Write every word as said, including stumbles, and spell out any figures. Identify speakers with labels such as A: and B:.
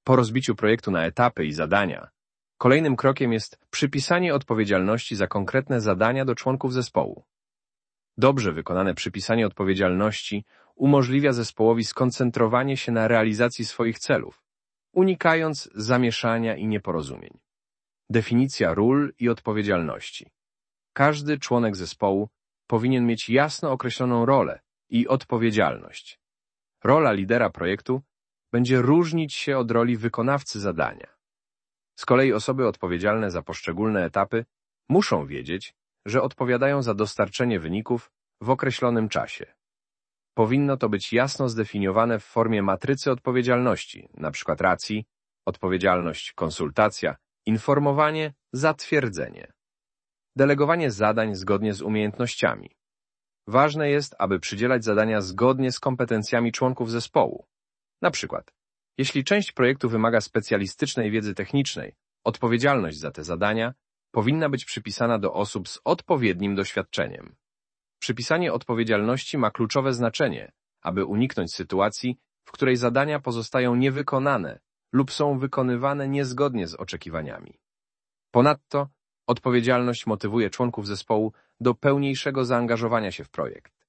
A: Po rozbiciu projektu na etapy i zadania, kolejnym krokiem jest przypisanie odpowiedzialności za konkretne zadania do członków zespołu. Dobrze wykonane przypisanie odpowiedzialności umożliwia zespołowi skoncentrowanie się na realizacji swoich celów, unikając zamieszania i nieporozumień. Definicja ról i odpowiedzialności. Każdy członek zespołu powinien mieć jasno określoną rolę i odpowiedzialność. Rola lidera projektu będzie różnić się od roli wykonawcy zadania. Z kolei osoby odpowiedzialne za poszczególne etapy muszą wiedzieć, że odpowiadają za dostarczenie wyników w określonym czasie. Powinno to być jasno zdefiniowane w formie matrycy odpowiedzialności, np. racji, odpowiedzialność, konsultacja, informowanie, zatwierdzenie. Delegowanie zadań zgodnie z umiejętnościami. Ważne jest, aby przydzielać zadania zgodnie z kompetencjami członków zespołu. Na przykład, jeśli część projektu wymaga specjalistycznej wiedzy technicznej, odpowiedzialność za te zadania powinna być przypisana do osób z odpowiednim doświadczeniem. Przypisanie odpowiedzialności ma kluczowe znaczenie, aby uniknąć sytuacji, w której zadania pozostają niewykonane lub są wykonywane niezgodnie z oczekiwaniami. Ponadto odpowiedzialność motywuje członków zespołu do pełniejszego zaangażowania się w projekt.